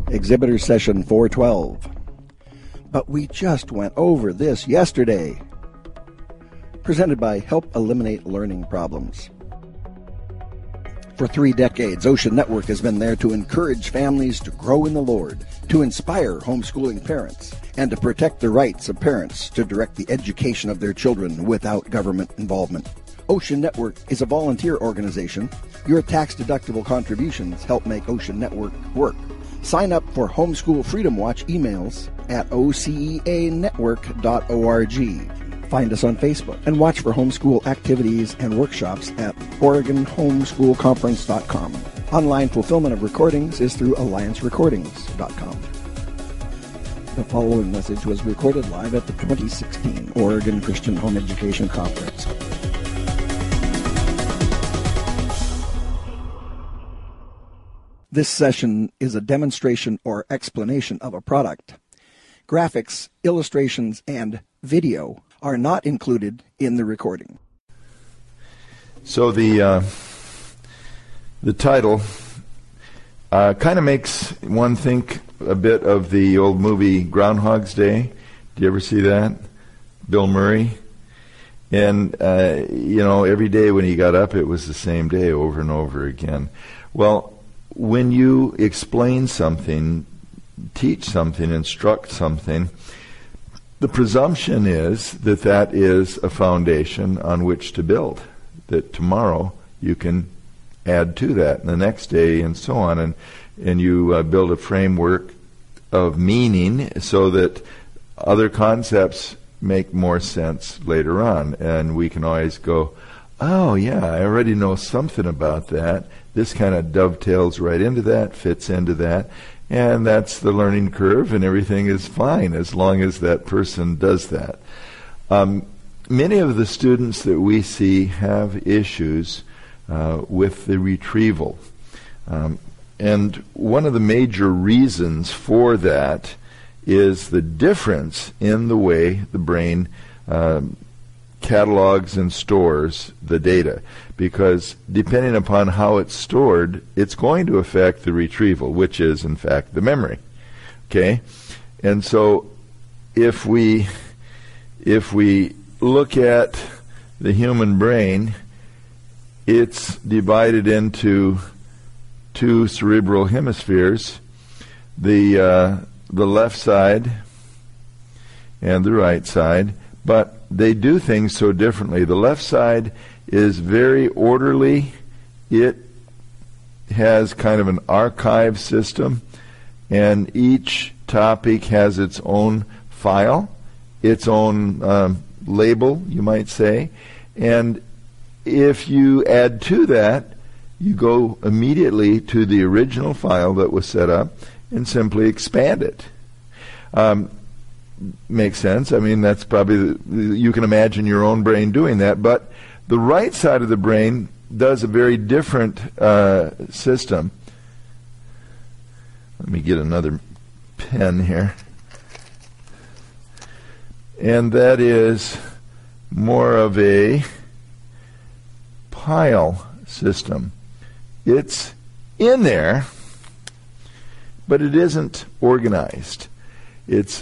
Exhibitor Session 412. But we just went over this yesterday. Presented by Help Eliminate Learning Problems. For 3 decades, Ocean Network has been there to encourage families to grow in the Lord, to inspire homeschooling parents, and to protect the rights of parents to direct the education of their children without government involvement. Ocean Network is a volunteer organization. Your tax-deductible contributions help make Ocean Network work. Sign up for Homeschool Freedom Watch emails at oceanetwork.org. Find us on Facebook and watch for homeschool activities and workshops at OregonHomeschoolConference.com. Online fulfillment of recordings is through AllianceRecordings.com. The following message was recorded live at the 2016 Oregon Christian Home Education Conference. This session is a demonstration or explanation of a product. Graphics, illustrations, and video are not included in the recording. So the title kind of makes one think a bit of the old movie Groundhog's Day. Do you ever see that? Bill Murray. And, every day when he got up, it was the same day over and over again. Well, when you explain something, teach something, instruct something, the presumption is that that is a foundation on which to build, that tomorrow you can add to that, and the next day, and so on, and you build a framework of meaning so that other concepts make more sense later on, and we can always go, oh yeah, I already know something about that. This kind of dovetails right into that, fits into that, and that's the learning curve, and everything is fine as long as that person does that. Many of the students that we see have issues with the retrieval. And one of the major reasons for that is the difference in the way the brain catalogs and stores the data, because depending upon how it's stored, it's going to affect the retrieval, which is in fact the memory. Okay, and so if we look at the human brain, it's divided into 2 cerebral hemispheres, the left side and the right side, but they do things so differently. The left side is very orderly. It has kind of an archive system, and each topic has its own file, its own label, you might say. And if you add to that, you go immediately to the original file that was set up and simply expand it. Makes sense. I mean, that's probably, you can imagine your own brain doing that, but the right side of the brain does a very different system. Let me get another pen here. And that is more of a pile system. It's in there, but it isn't organized. It's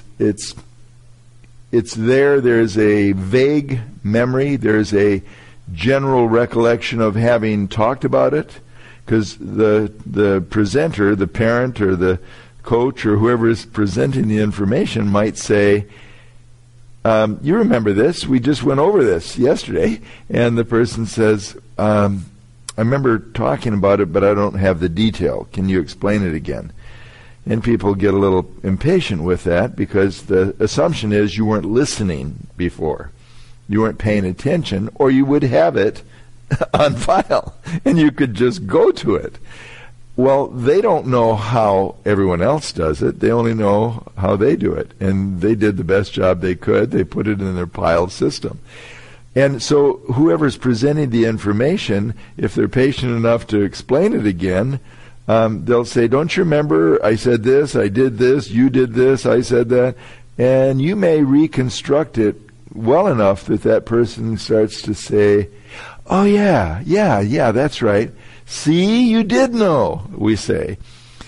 there. There's a vague memory. There's a general recollection of having talked about it, because the presenter, the parent or the coach or whoever is presenting the information might say, you remember this? We just went over this yesterday. And the person says, I remember talking about it, but I don't have the detail. Can you explain it again? And people get a little impatient with that, because the assumption is you weren't listening before. You weren't paying attention, or you would have it on file, and you could just go to it. Well, they don't know how everyone else does it. They only know how they do it. And they did the best job they could. They put it in their piled system. And so whoever's presenting the information, if they're patient enough to explain it again, they'll say, don't you remember I said this, I did this, you did this, I said that. And you may reconstruct it well enough that that person starts to say, oh yeah, that's right. See, you did know, we say.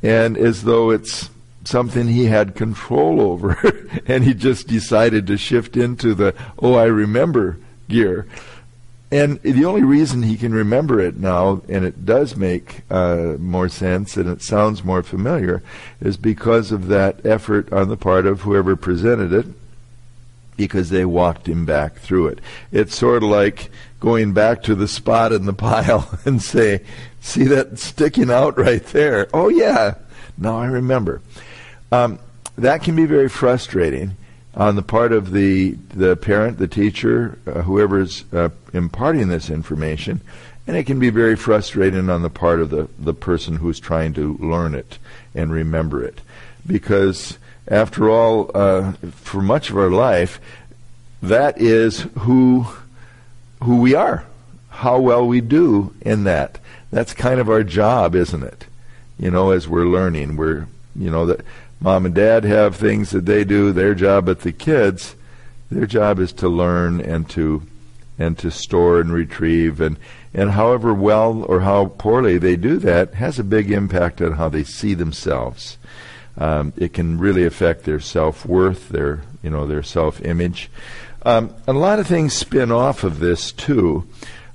and as though it's something he had control over, and he just decided to shift into the, oh, I remember gear. And the only reason he can remember it now, and it does make more sense and it sounds more familiar, is because of that effort on the part of whoever presented it, because they walked him back through it. It's sort of like going back to the spot in the pile and say, see that sticking out right there? Oh, yeah, now I remember. That can be very frustrating on the part of the parent, the teacher, whoever's imparting this information, and it can be very frustrating on the part of the person who's trying to learn it and remember it. Because, after all, for much of our life, that is who we are, how well we do in that. That's kind of our job, isn't it? As we're learning, that Mom and Dad have things that they do, their job, but the kids, their job is to learn and to store and retrieve, and however well or how poorly they do that has a big impact on how they see themselves. It can really affect their self-worth, their self-image. A lot of things spin off of this too.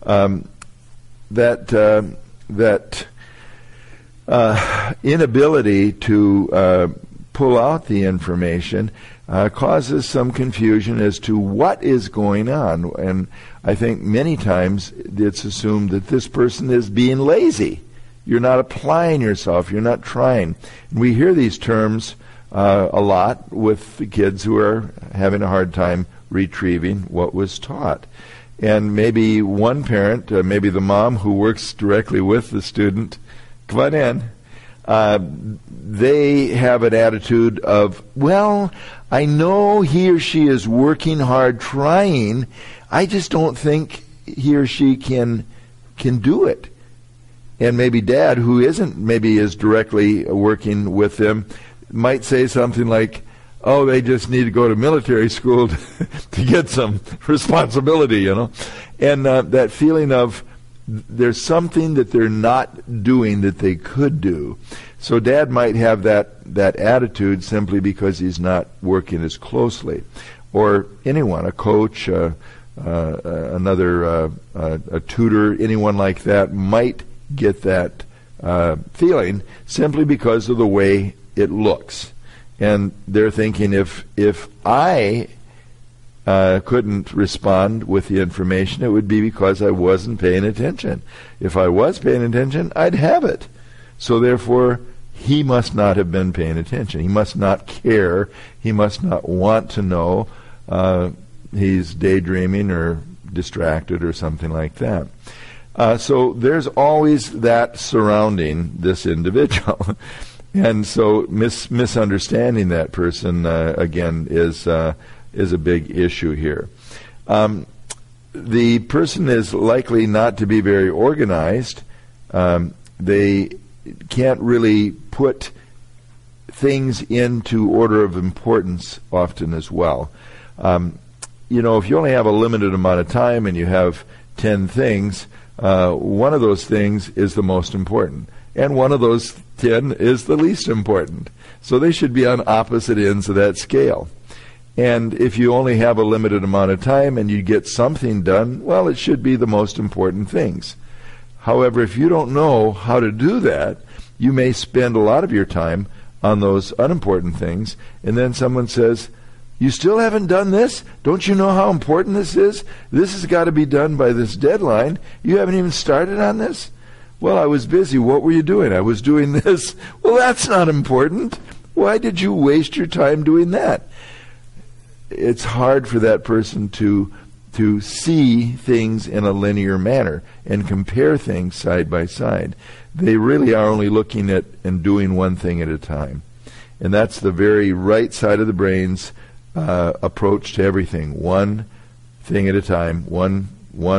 That inability to pull out the information causes some confusion as to what is going on. And I think many times it's assumed that this person is being lazy. You're not applying yourself. You're not trying. And we hear these terms a lot with the kids who are having a hard time retrieving what was taught. And maybe one parent, maybe the mom who works directly with the student, come on in, they have an attitude of, well, I know he or she is working hard, trying. I just don't think he or she can do it. And maybe Dad, who isn't maybe as directly working with them, might say something like, oh, they just need to go to military school to get some responsibility, And that feeling of there's something that they're not doing that they could do. So Dad might have that attitude simply because he's not working as closely. Or anyone, a coach, a tutor, anyone like that might get that feeling simply because of the way it looks. And they're thinking, if I couldn't respond with the information, it would be because I wasn't paying attention. If I was paying attention, I'd have it. So therefore, he must not have been paying attention. He must not care. He must not want to know. He's daydreaming or distracted or something like that. So there's always that surrounding this individual. And so misunderstanding that person, again, is a big issue here. The person is likely not to be very organized. They can't really put things into order of importance often as well. If you only have a limited amount of time and you have 10 things, one of those things is the most important. And one of those 10 is the least important. So they should be on opposite ends of that scale. And if you only have a limited amount of time and you get something done, well, it should be the most important things. However, if you don't know how to do that, you may spend a lot of your time on those unimportant things, and then someone says, you still haven't done this? Don't you know how important this is? This has got to be done by this deadline. You haven't even started on this? Well, I was busy. What were you doing? I was doing this. Well, that's not important. Why did you waste your time doing that? It's hard for that person to see things in a linear manner and compare things side by side. They really are only looking at and doing one thing at a time. And that's the very right side of the brain's approach to everything. One thing at a time, one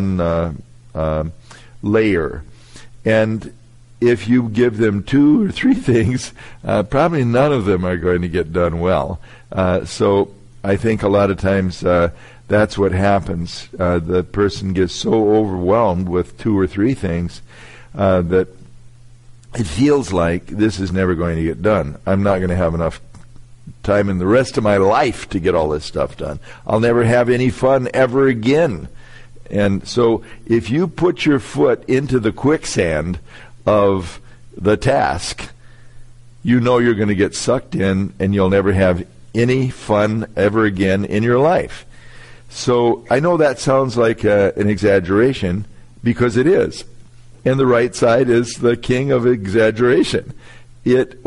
layer. And if you give them 2 or 3 things, probably none of them are going to get done well. So I think a lot of times that's what happens. The person gets so overwhelmed with 2 or 3 things that it feels like this is never going to get done. I'm not going to have enough time in the rest of my life to get all this stuff done. I'll never have any fun ever again. And so if you put your foot into the quicksand of the task, you know you're going to get sucked in and you'll never have any fun ever again in your life. So I know that sounds like an exaggeration, because it is. And the right side is the king of exaggeration. It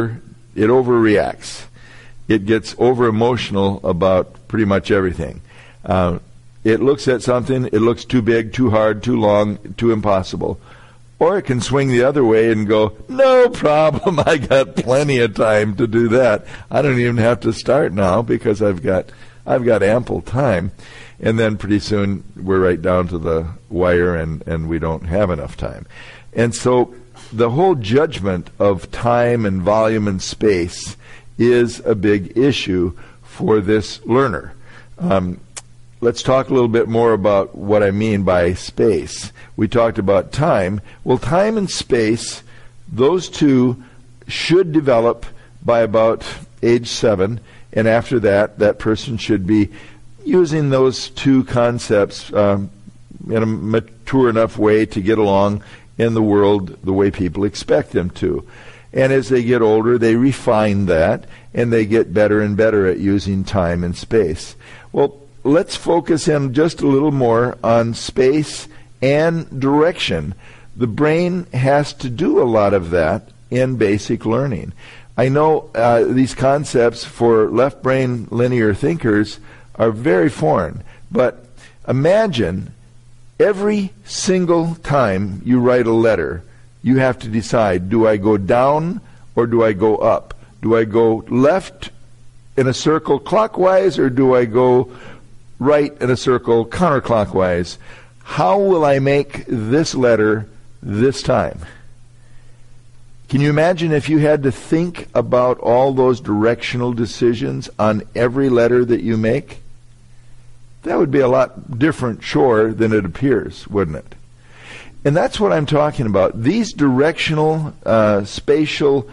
overreacts. It gets over-emotional about pretty much everything. It looks at something, it looks too big, too hard, too long, too impossible. Or it can swing the other way and go, no problem, I got plenty of time to do that. I don't even have to start now because I've got ample time. And then pretty soon we're right down to the wire and we don't have enough time. And so the whole judgment of time and volume and space is a big issue for this learner. Let's talk a little bit more about what I mean by space. We talked about time. Well, time and space, those two should develop by about age 7, and after that, that person should be using those two concepts in a mature enough way to get along in the world the way people expect them to. And as they get older, they refine that, and they get better and better at using time and space. Well, let's focus in just a little more on space and direction. The brain has to do a lot of that in basic learning. I know these concepts for left brain linear thinkers are very foreign, but imagine every single time you write a letter, you have to decide, do I go down or do I go up? Do I go left in a circle clockwise or do I go right in a circle counterclockwise? How will I make this letter this time? Can you imagine if you had to think about all those directional decisions on every letter that you make? That would be a lot different chore than it appears, wouldn't it? And that's what I'm talking about. These directional, spatial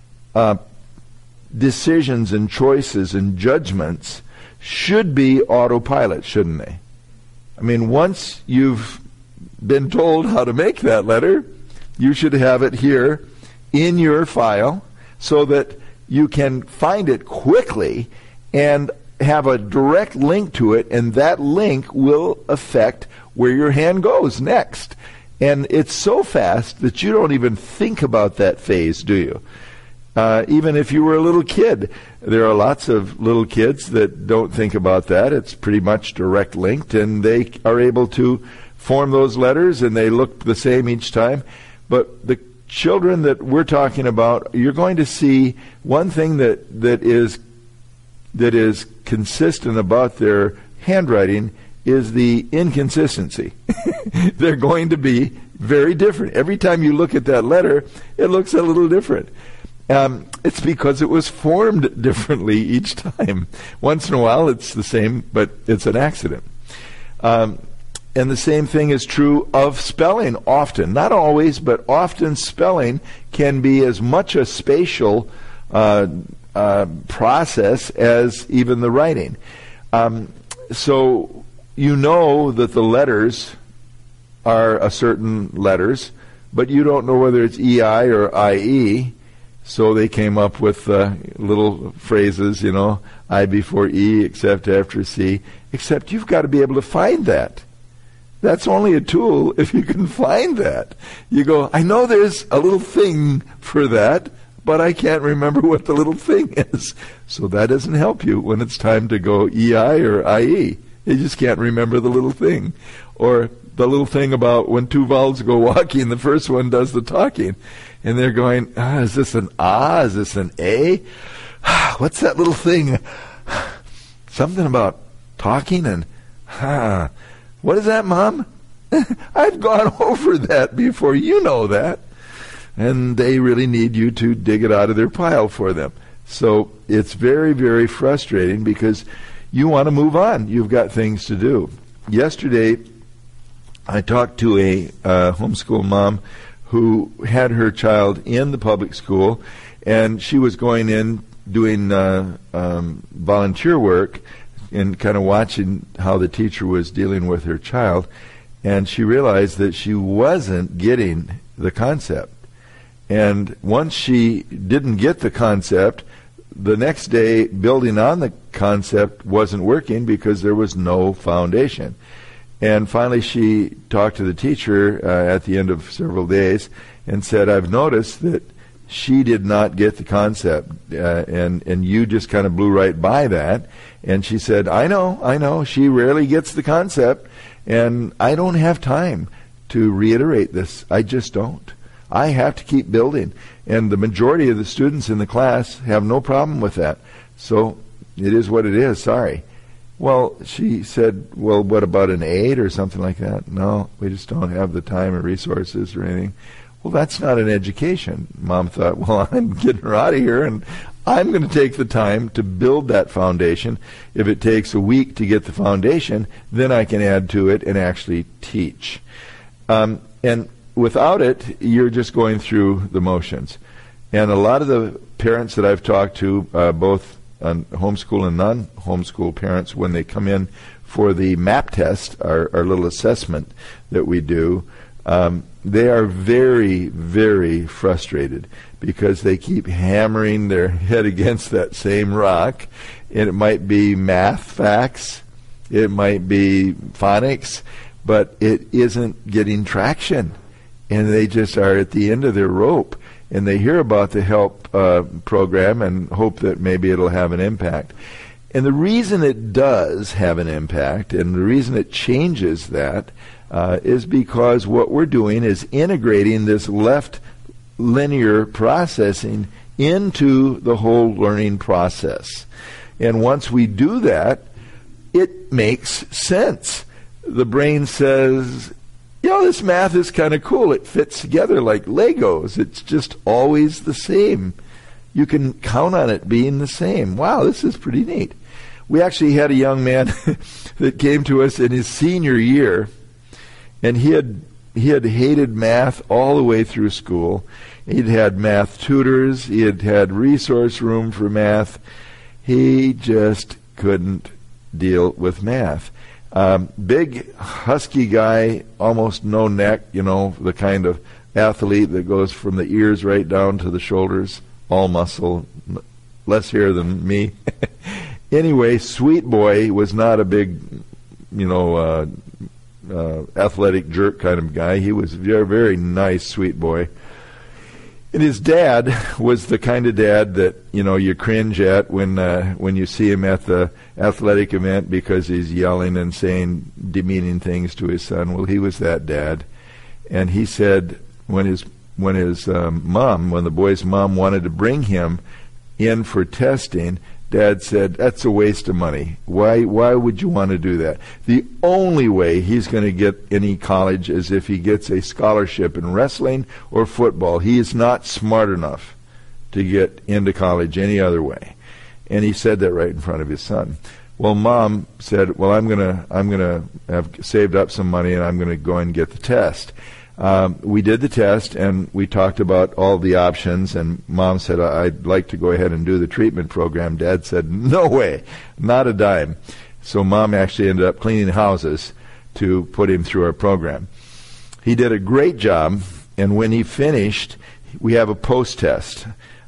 decisions and choices and judgments should be autopilot, shouldn't they? I mean, once you've been told how to make that letter, you should have it here in your file so that you can find it quickly and have a direct link to it, and that link will affect where your hand goes next. And it's so fast that you don't even think about that phase, do you? Even if you were a little kid, there are lots of little kids that don't think about that. It's pretty much direct linked, and they are able to form those letters, and they look the same each time. But the children that we're talking about, you're going to see one thing that is consistent about their handwriting is the inconsistency. They're going to be very different. Every time you look at that letter, it looks a little different. It's because it was formed differently each time. Once in a while it's the same, but it's an accident. And the same thing is true of spelling often. Not always, but often spelling can be as much a spatial process as even the writing. So you know that the letters are a certain letters, but you don't know whether it's EI or IE. So they came up with little phrases, you know, I before E, except after C, except you've got to be able to find that. That's only a tool if you can find that. You go, I know there's a little thing for that, but I can't remember what the little thing is. So that doesn't help you when it's time to go EI or IE. You just can't remember the little thing. Or the little thing about when two vowels go walking, the first one does the talking. And they're going, is this an ah? Is this an A? What's that little thing? Something about talking and what is that, Mom? I've gone over that before. You know that. And they really need you to dig it out of their pile for them. So it's very, very frustrating because you want to move on. You've got things to do. Yesterday, I talked to a homeschool mom who had her child in the public school, and she was going in doing volunteer work and kind of watching how the teacher was dealing with her child, and she realized that she wasn't getting the concept. And once she didn't get the concept, the next day building on the concept wasn't working because there was no foundation. And finally she talked to the teacher at the end of several days and said, I've noticed that she did not get the concept, and you just kind of blew right by that. And she said, I know, she rarely gets the concept, and I don't have time to reiterate this. I just don't. I have to keep building. And the majority of the students in the class have no problem with that. So it is what it is, sorry. Well, she said, well, what about an 8 or something like that? No, we just don't have the time or resources or anything. Well, that's not an education. Mom thought, well, I'm getting her out of here, and I'm going to take the time to build that foundation. If it takes a week to get the foundation, then I can add to it and actually teach. And without it, you're just going through the motions. And a lot of the parents that I've talked to, both on homeschool and non-homeschool parents, when they come in for the MAP test, our little assessment that we do, they are very, very frustrated because they keep hammering their head against that same rock. And it might be math facts, it might be phonics, but it isn't getting traction. And they just are at the end of their rope. And they hear about the HELP program and hope that maybe it'll have an impact. And the reason it does have an impact, and the reason it changes that, is because what we're doing is integrating this left linear processing into the whole learning process. And once we do that, it makes sense. The brain says, this math is kind of cool. It fits together like Legos. It's just always the same. You can count on it being the same. Wow, this is pretty neat. We actually had a young man that came to us in his senior year, and he had hated math all the way through school. He'd had math tutors. He had had resource room for math. He just couldn't deal with math. Big, husky guy, almost no neck, the kind of athlete that goes from the ears right down to the shoulders, all muscle, less hair than me. Anyway, sweet boy, was not a big, athletic jerk kind of guy. He was a very, very nice, sweet boy. And his dad was the kind of dad that, you cringe at when you see him at the athletic event because he's yelling and saying demeaning things to his son. Well, he was that dad. And he said when the boy's mom wanted to bring him in for testing, Dad said, that's a waste of money. Why would you want to do that? The only way he's going to get any college is if he gets a scholarship in wrestling or football. He is not smart enough to get into college any other way. And he said that right in front of his son. Well, Mom said, well, I'm gonna have saved up some money and I'm going to go and get the test. We did the test, and we talked about all the options, and Mom said, I'd like to go ahead and do the treatment program. Dad said, no way, not a dime. So Mom actually ended up cleaning houses to put him through our program. He did a great job, and when he finished, we have a post-test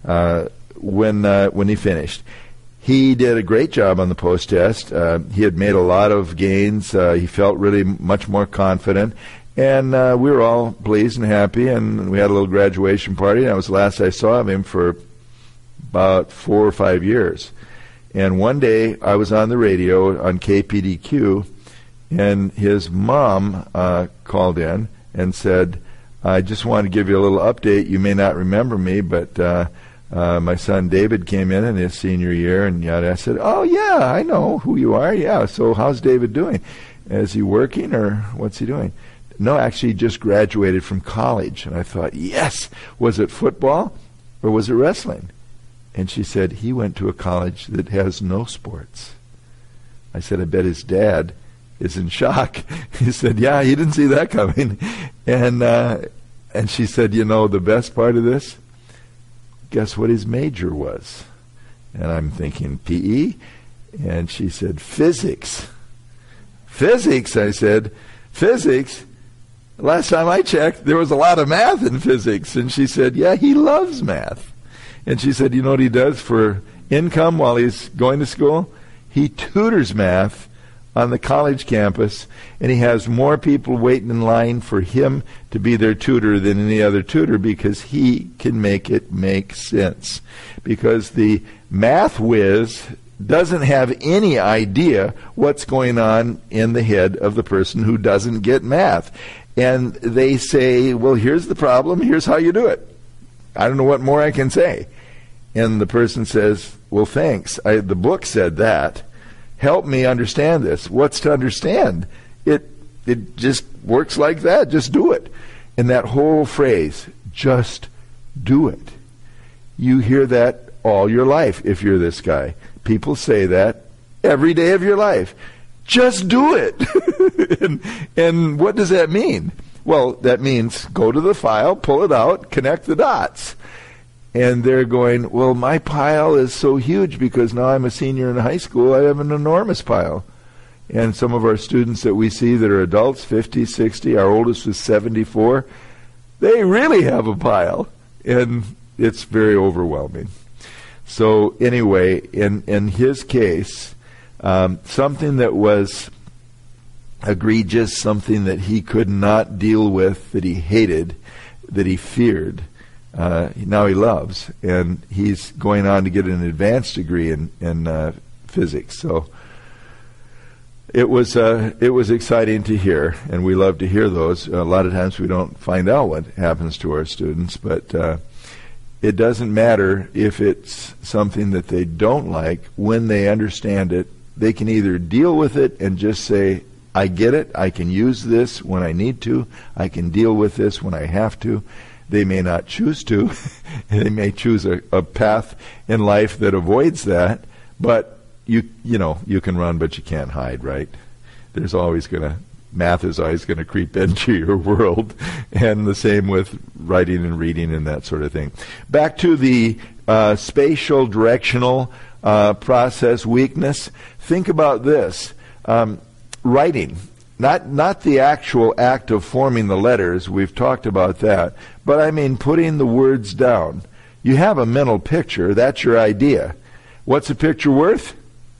when he finished. He did a great job on the post-test. He had made a lot of gains. He felt really much more confident. And we were all pleased and happy, and we had a little graduation party. And that was the last I saw of him for about 4 or 5 years. And one day I was on the radio on KPDQ, and his mom called in and said, I just want to give you a little update. You may not remember me, but my son David came in his senior year, and I said, oh, yeah, I know who you are. Yeah, so how's David doing? Is he working, or what's he doing? No, actually, he just graduated from college. And I thought, yes, was it football or was it wrestling? And she said, he went to a college that has no sports. I said, I bet his dad is in shock. He said, yeah, he didn't see that coming. And And she said, the best part of this? Guess what his major was? And I'm thinking, PE? And she said, physics. Physics, I said. Physics? Last time I checked, there was a lot of math in physics. And she said, yeah, he loves math. And she said, you know what he does for income while he's going to school? He tutors math on the college campus, and he has more people waiting in line for him to be their tutor than any other tutor because he can make it make sense. Because the math whiz doesn't have any idea what's going on in the head of the person who doesn't get math. And they say, well, here's the problem, here's how you do it. I don't know what more I can say. And the person says, well, thanks. The book said that. Help me understand this. What's to understand? It just works like that. Just do it. And that whole phrase, just do it. You hear that all your life if you're this guy. People say that every day of your life. Just do it. and what does that mean? Well, that means go to the file, pull it out, connect the dots. And they're going, well, my pile is so huge because now I'm a senior in high school, I have an enormous pile. And some of our students that we see that are adults, 50, 60, our oldest was 74, they really have a pile. And it's very overwhelming. So anyway, in his case, something that was egregious, something that he could not deal with, that he hated, that he feared, now he loves, and he's going on to get an advanced degree in physics. So it was exciting to hear, and we love to hear those. A lot of times we don't find out what happens to our students, but it doesn't matter if it's something that they don't like. When they understand it, they can either deal with it and just say, I get it, I can use this when I need to, I can deal with this when I have to. They may not choose to. They may choose a path in life that avoids that. But you can run, but you can't hide, right? Math is always going to creep into your world, and the same with writing and reading and that sort of thing. Back to the spatial directional process weakness. Think about this: writing. Not the actual act of forming the letters, we've talked about that, but I mean putting the words down. You have a mental picture, that's your idea. What's a picture worth?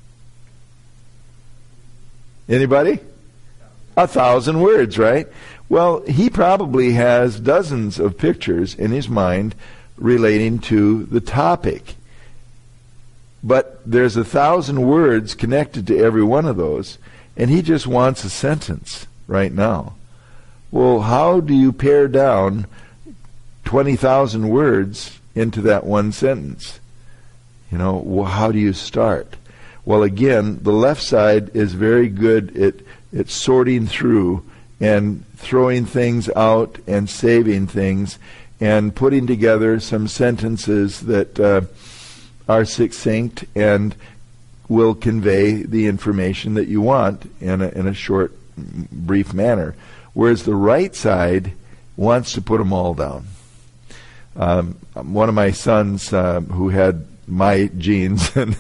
Anybody? 1,000 words, right? Well, he probably has dozens of pictures in his mind relating to the topic. But there's 1,000 words connected to every one of those. And he just wants a sentence right now. Well, how do you pare down 20,000 words into that one sentence? How do you start? Well, again, the left side is very good at sorting through and throwing things out and saving things and putting together some sentences that are succinct and will convey the information that you want in a short, brief manner. Whereas the right side wants to put them all down. One of my sons who had my genes, and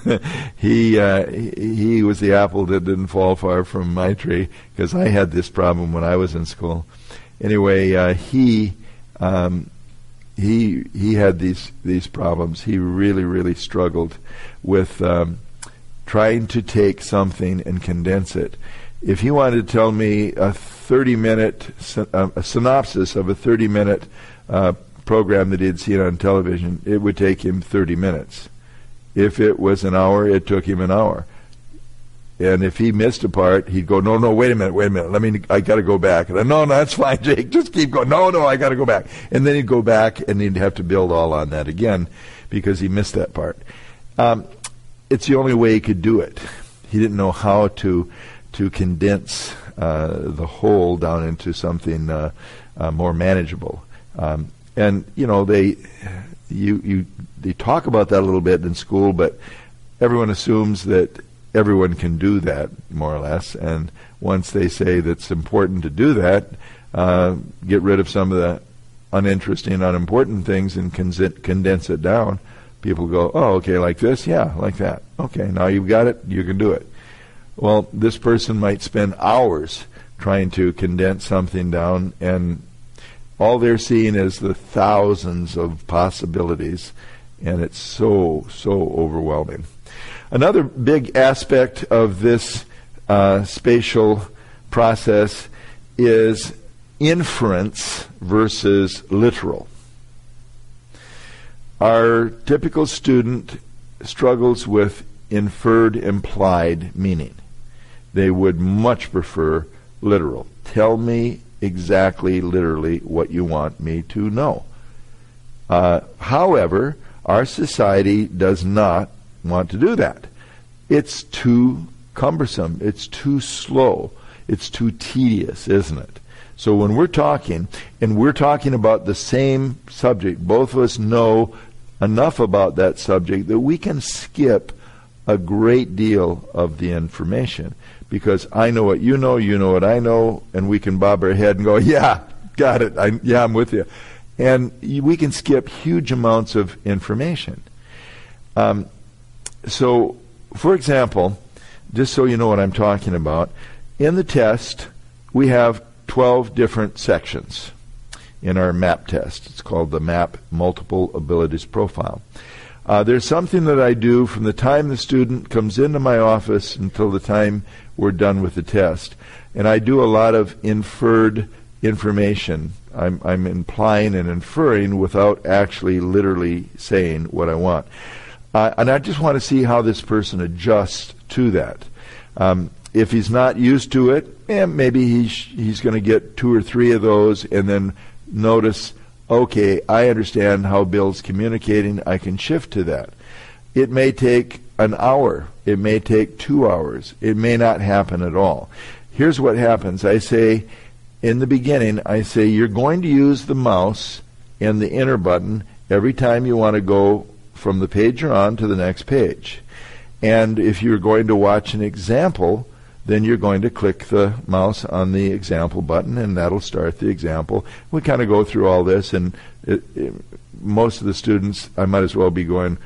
he was the apple that didn't fall far from my tree, because I had this problem when I was in school. Anyway, he had these problems. He really struggled with trying to take something and condense it. If he wanted to tell me a 30-minute a synopsis of a 30-minute program that he'd seen on television, it would take him 30 minutes. If it was an hour, it took him an hour. And if he missed a part, he'd go, no, wait a minute, I got to go back. And no, that's fine, Jake, just keep going. No, I got to go back. And then he'd go back, and he'd have to build all on that again because he missed that part. It's the only way he could do it. He didn't know how to condense the whole down into something more manageable. And they talk about that a little bit in school, but everyone assumes that everyone can do that, more or less. And once they say that it's important to do that, get rid of some of the uninteresting, unimportant things and condense it down, people go, oh, okay, like this? Yeah, like that. Okay, now you've got it, you can do it. Well, this person might spend hours trying to condense something down, and all they're seeing is the thousands of possibilities, and it's so overwhelming. Another big aspect of this spatial process is inference versus literal. Our typical student struggles with inferred implied meaning. They would much prefer literal. Tell me exactly, literally, what you want me to know. However, our society does not want to do that. It's too cumbersome. It's too slow. It's too tedious, isn't it? So when we're talking, and we're talking about the same subject, both of us know enough about that subject that we can skip a great deal of the information, because I know what you know what I know, and we can bob our head and go, yeah, got it, I'm with you. And we can skip huge amounts of information. So, for example, just so you know what I'm talking about, in the test, we have 12 different sections in our MAP test. It's called the MAP Multiple Abilities Profile. There's something that I do from the time the student comes into my office until the time we're done with the test. And I do a lot of inferred information. I'm implying and inferring without actually literally saying what I want. And I just want to see how this person adjusts to that. If he's not used to it, maybe he's going to get 2 or 3 of those and then notice, okay, I understand how Bill's communicating, I can shift to that. It may take an hour. It may take 2 hours. It may not happen at all. Here's what happens. I say, in the beginning, I say, you're going to use the mouse and the enter button every time you want to go from the page you're on to the next page. And if you're going to watch an example, then you're going to click the mouse on the example button, and that'll start the example. We kind of go through all this, and most of the students, I might as well be going,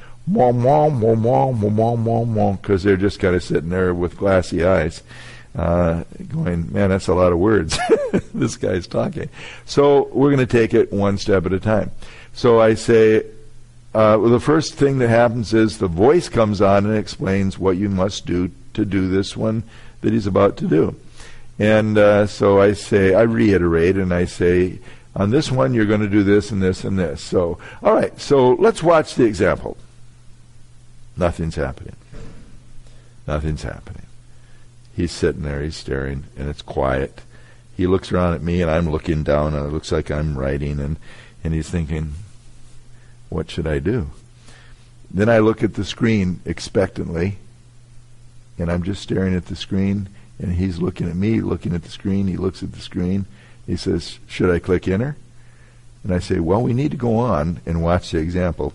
because they're just kind of sitting there with glassy eyes, going, man, that's a lot of words. This guy's talking. So we're going to take it one step at a time. So I say, the first thing that happens is the voice comes on and explains what you must do to do this one that he's about to do. And so I say, I reiterate, and I say, on this one you're going to do this and this and this. So, all right, so let's watch the example. Nothing's happening. Nothing's happening. He's sitting there, he's staring, and it's quiet. He looks around at me, and I'm looking down, and it looks like I'm writing, and he's thinking, what should I do? Then I look at the screen expectantly, and I'm just staring at the screen, and he's looking at me, looking at the screen. He looks at the screen. He says, should I click enter? And I say, well, we need to go on and watch the example.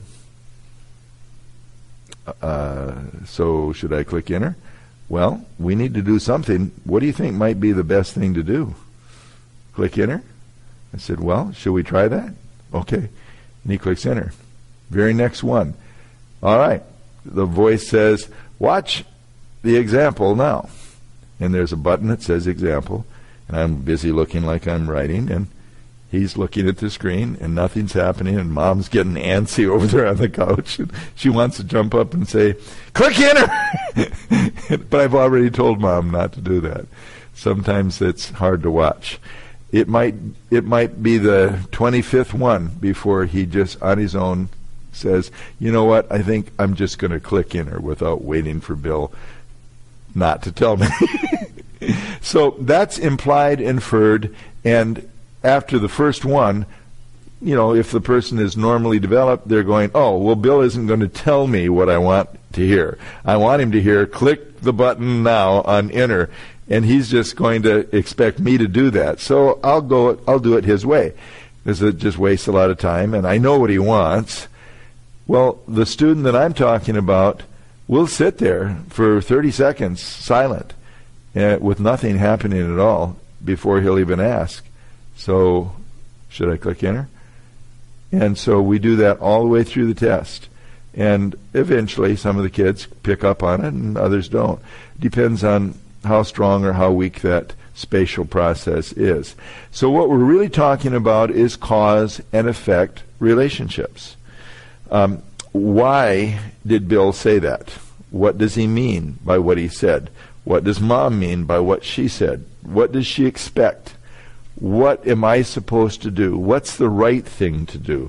So should I click enter? Well, we need to do something. What do you think might be the best thing to do? Click enter? I said, well, should we try that? Okay. And he clicks enter. Very next one. All right. The voice says, watch the example now. And there's a button that says example. And I'm busy looking like I'm writing. And he's looking at the screen, and nothing's happening. And Mom's getting antsy over there on the couch. And she wants to jump up and say, click enter! But I've already told Mom not to do that. Sometimes it's hard to watch. It might be the 25th one before he just on his own says, you know what, I think I'm just going to click enter without waiting for Bill not to tell me. So that's implied, inferred, and after the first one, you know, if the person is normally developed, they're going, oh, well, Bill isn't going to tell me what I want to hear. I want him to hear, click the button now on enter. And he's just going to expect me to do that. So I'll do it his way, because it just wastes a lot of time, and I know what he wants. Well, the student that I'm talking about will sit there for 30 seconds silent, with nothing happening at all before he'll even ask. So should I click enter? And so we do that all the way through the test. And eventually some of the kids pick up on it and others don't. Depends on how strong or how weak that spatial process is. So what we're really talking about is cause and effect relationships. Why did Bill say that? What does he mean by what he said? What does Mom mean by what she said? What does she expect? What am I supposed to do? What's the right thing to do?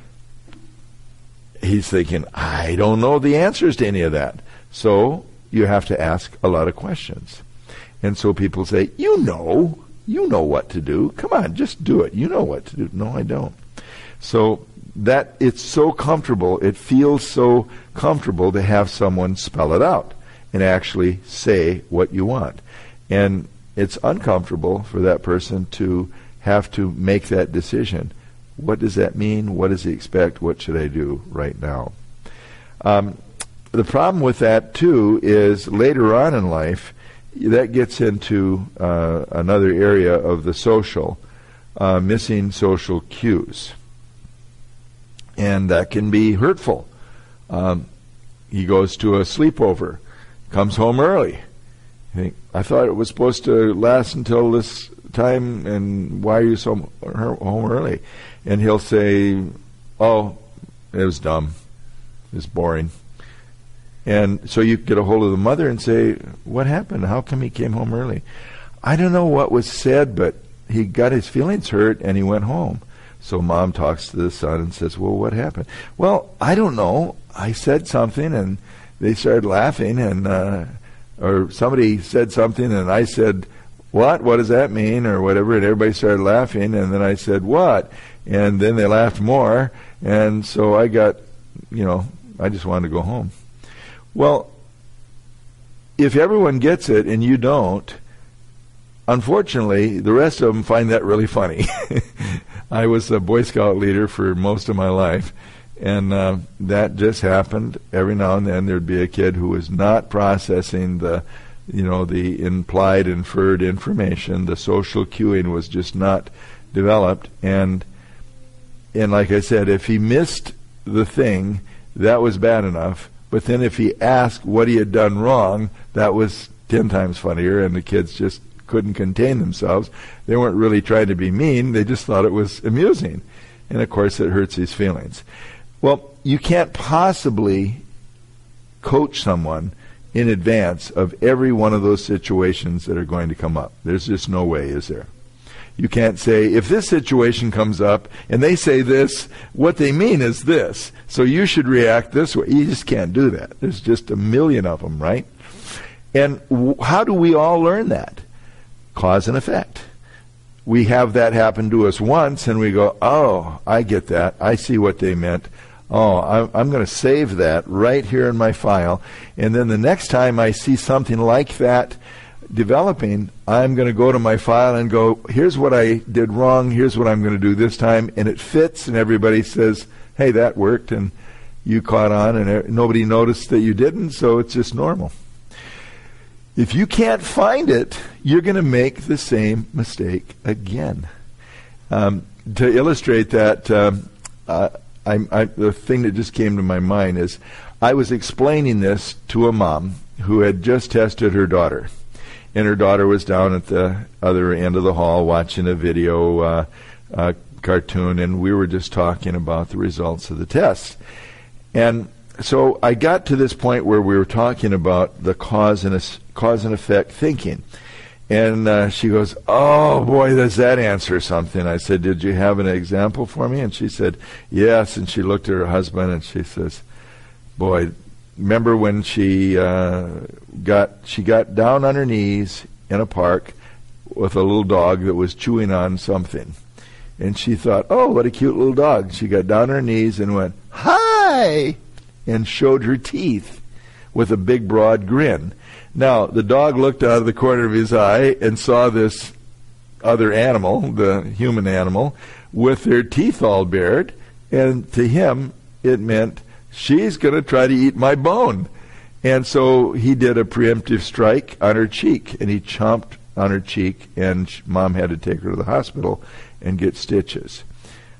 He's thinking, I don't know the answers to any of that. So you have to ask a lot of questions. And so people say, you know what to do. Come on, just do it. You know what to do. No, I don't. So that it's so comfortable, it feels so comfortable to have someone spell it out and actually say what you want. And it's uncomfortable for that person to have to make that decision. What does that mean? What does he expect? What should I do right now? The problem with that, too, is later on in life, that gets into another area of the social, missing social cues. And that can be hurtful. He goes to a sleepover, comes home early. I thought it was supposed to last until this time, and why are you so home early? And he'll say, oh, it was dumb. It was boring. And so you get a hold of the mother and say, what happened? How come he came home early? I don't know what was said, but he got his feelings hurt and he went home. So Mom talks to the son and says, well, what happened? Well, I don't know. I said something and they started laughing, and or somebody said something and I said, what? What does that mean? Or whatever, and everybody started laughing, and then I said, what? And then they laughed more, and so I got, I just wanted to go home. Well, if everyone gets it and you don't, unfortunately, the rest of them find that really funny. I was a Boy Scout leader for most of my life, and that just happened. Every now and then there'd be a kid who was not processing the implied, inferred information. The social cueing was just not developed, and like I said, if he missed the thing, that was bad enough. But then if he asked what he had done wrong, that was 10 times funnier, and the kids just couldn't contain themselves. They weren't really trying to be mean. They just thought it was amusing. And, of course, it hurts his feelings. Well, you can't possibly coach someone in advance of every one of those situations that are going to come up. There's just no way, is there? You can't say, if this situation comes up and they say this, what they mean is this, so you should react this way. You just can't do that. There's just a million of them, right? And how do we all learn that? Cause and effect. We have that happen to us once and we go, oh, I get that. I see what they meant. Oh, I'm going to save that right here in my file. And then the next time I see something like that developing, I'm going to go to my file and go, here's what I did wrong, here's what I'm going to do this time, and it fits, and everybody says, hey, that worked, and you caught on, and nobody noticed that you didn't, so it's just normal. If you can't find it, you're going to make the same mistake again. To illustrate that, the thing that just came to my mind is I was explaining this to a mom who had just tested her daughter. And her daughter was down at the other end of the hall watching a video cartoon, and we were just talking about the results of the test. And so I got to this point where we were talking about the cause and effect thinking. And she goes, oh, boy, does that answer something. I said, did you have an example for me? And she said, yes. And she looked at her husband, and she says, boy, remember when she got down on her knees in a park with a little dog that was chewing on something. And she thought, oh, what a cute little dog. She got down on her knees and went, hi, and showed her teeth with a big, broad grin. Now, the dog looked out of the corner of his eye and saw this other animal, the human animal, with their teeth all bared, and to him it meant, she's going to try to eat my bone. And so he did a preemptive strike on her cheek, and he chomped on her cheek, and Mom had to take her to the hospital and get stitches.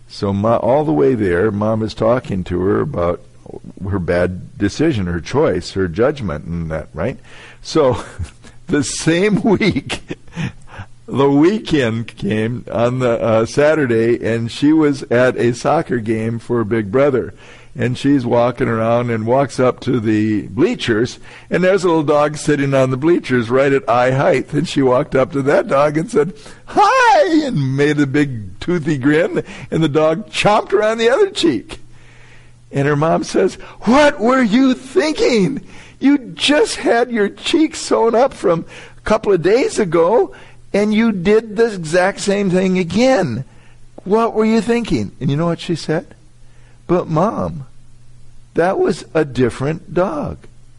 So all the way there, Mom is talking to her about her bad decision, her choice, her judgment, and that, right? So the same week, the weekend came on the Saturday, and she was at a soccer game for Big Brother. And she's walking around and walks up to the bleachers, and there's a little dog sitting on the bleachers right at eye height. And she walked up to that dog and said, "Hi!" and made a big toothy grin, and the dog chomped her on the other cheek. And her mom says, "What were you thinking? You just had your cheek sewn up from a couple of days ago, and you did the exact same thing again. What were you thinking?" And you know what she said? "But Mom, that was a different dog."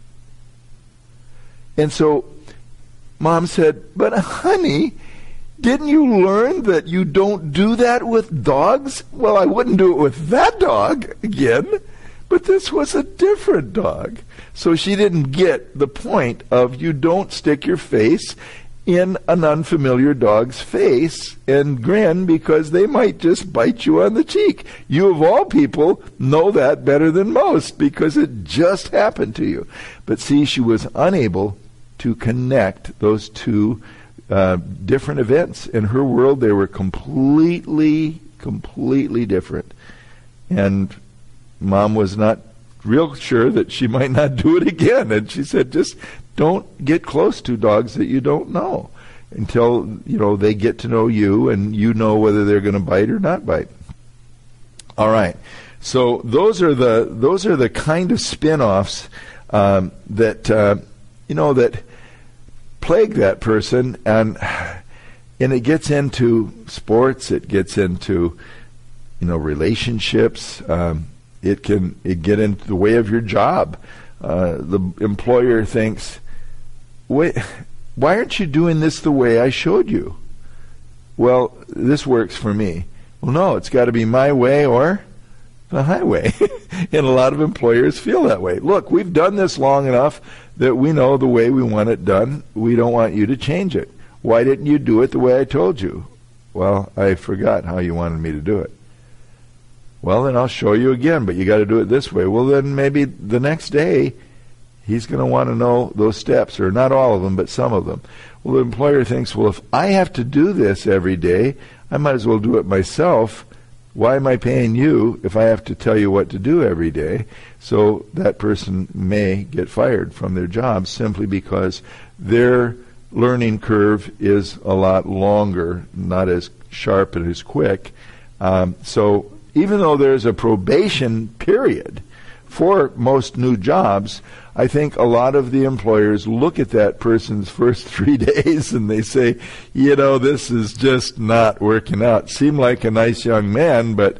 And so Mom said, "But honey, didn't you learn that you don't do that with dogs?" "Well, I wouldn't do it with that dog again, but this was a different dog." So she didn't get the point of you don't stick your face in an unfamiliar dog's face and grin, because they might just bite you on the cheek. You, of all people, know that better than most because it just happened to you. But see, she was unable to connect those two different events. In her world, they were completely different. And Mom was not real sure that she might not do it again. And she said, just don't get close to dogs that you don't know until, they get to know you and you know whether they're going to bite or not bite. All right. So those are the kind of spin-offs that that plague that person, and it gets into sports, it gets into relationships, it get into the way of your job. The employer thinks, "Wait, why aren't you doing this the way I showed you?" "Well, this works for me." "Well, no, it's got to be my way or the highway." And a lot of employers feel that way. "Look, we've done this long enough that we know the way we want it done. We don't want you to change it. Why didn't you do it the way I told you?" "Well, I forgot how you wanted me to do it." "Well, then I'll show you again, but you got to do it this way." Well, then maybe the next day he's going to want to know those steps, or not all of them, but some of them. Well, the employer thinks, well, if I have to do this every day, I might as well do it myself. Why am I paying you if I have to tell you what to do every day? So that person may get fired from their job simply because their learning curve is a lot longer, not as sharp and as quick. So even though there's a probation period for most new jobs, I think a lot of the employers look at that person's first 3 days and they say, this is just not working out. Seemed like a nice young man, but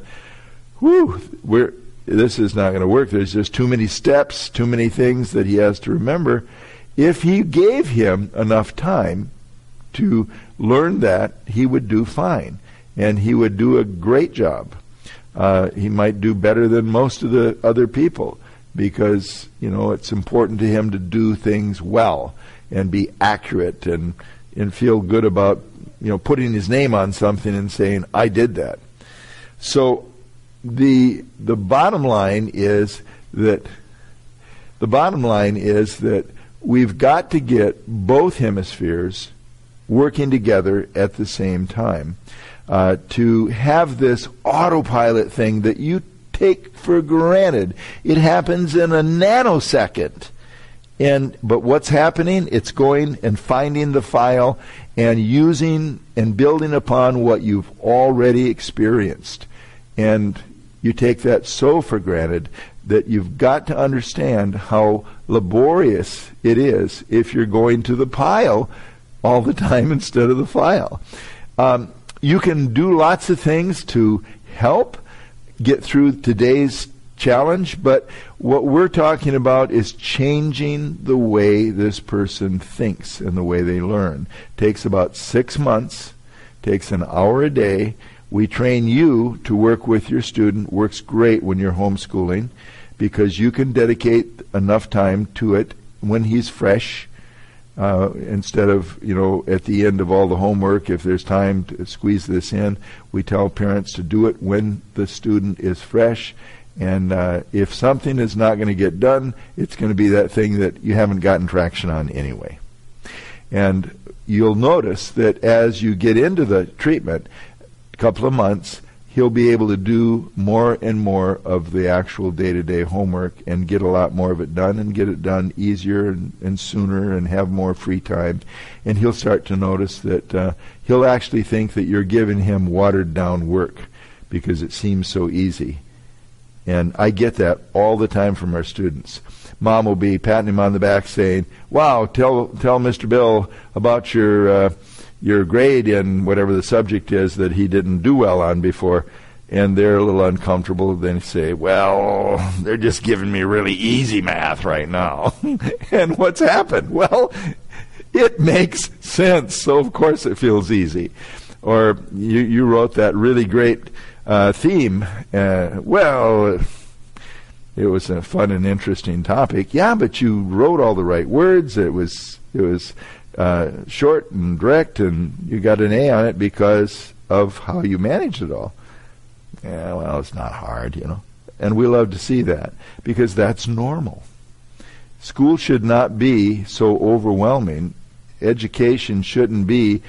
this is not going to work. There's just too many steps, too many things that he has to remember. If he gave him enough time to learn that, he would do fine, and he would do a great job. He might do better than most of the other people because, it's important to him to do things well and be accurate and feel good about, putting his name on something and saying, "I did that." So the bottom line is that we've got to get both hemispheres working together at the same time. To have this autopilot thing that you take for granted. It happens in a nanosecond. But what's happening? It's going and finding the file and using and building upon what you've already experienced. And you take that so for granted that you've got to understand how laborious it is if you're going to the pile all the time instead of the file. You can do lots of things to help get through today's challenge, but what we're talking about is changing the way this person thinks and the way they learn. It takes about 6 months, takes an hour a day. We train you to work with your student. Works great when you're homeschooling because you can dedicate enough time to it when he's fresh Instead of, at the end of all the homework, if there's time to squeeze this in, we tell parents to do it when the student is fresh. And if something is not going to get done, it's going to be that thing that you haven't gotten traction on anyway. And you'll notice that as you get into the treatment, a couple of months, he'll be able to do more and more of the actual day-to-day homework and get a lot more of it done and get it done easier and sooner and have more free time. And he'll start to notice that he'll actually think that you're giving him watered-down work because it seems so easy. And I get that all the time from our students. Mom will be patting him on the back saying, "Wow, tell Mr. Bill about your grade in whatever the subject is that he didn't do well on before." And they're a little uncomfortable. Then say, "Well, they're just giving me really easy math right now." And what's happened? Well, it makes sense. So of course it feels easy. Or you wrote that really great theme. Well, it was a fun and interesting topic. Yeah, but you wrote all the right words. It was short and direct, and you got an A on it because of how you managed it all. Yeah, well, it's not hard, And we love to see that because that's normal. School should not be so overwhelming. Education shouldn't be,